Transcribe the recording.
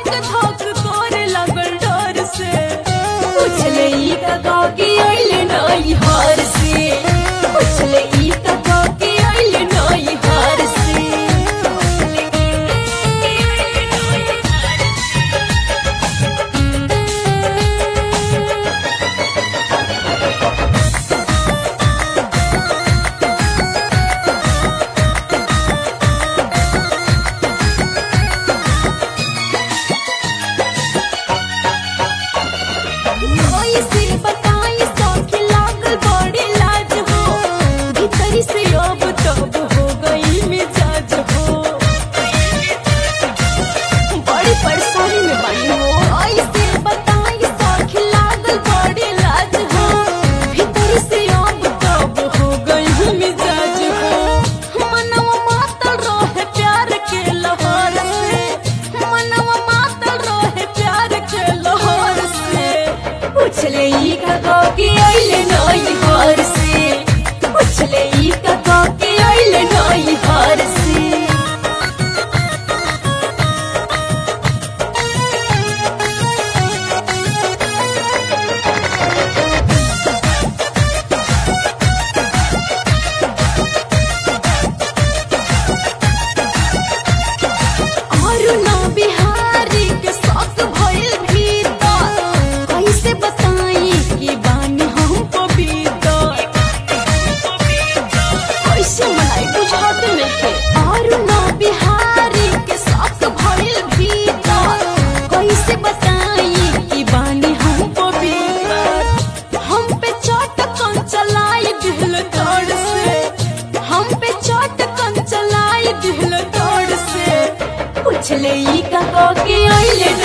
धक धक करे लगल डर से। पूछले ई का के आइले नई हार से। पूछले ई का के आइले नई हार से। से बताई सौखी लागल बड़ी लाज हो। भीतरी से अब तब हो गई मिजाज हो। बड़ी परेशानी में बनी हो। ऐसे बताई सौखी लागल बड़ी लाज हो। भीतरी से अब तब हो गई मिजाज हो। मनवा मातल रहे प्यार के लहर से। मनवा मातल रहे प्यार के लहर से। पूछले ई का के आइले नई हार से। पूछले ई का के आइले नई हार से। अरुणा बिहारी के शौक भइल भीतर। कैसे बताई कि बानी हम पपीता। कैसे मनाई बुझात नइखे। अरुणा बिहारी के शौक भइल भीतर। कैसे बताई कि बानी हम पपीता। हम पे चटकन चलाई दिल तोड़ से। हम पे चटकन चलाई दिल तोड़ से। पूछले ई का के आइले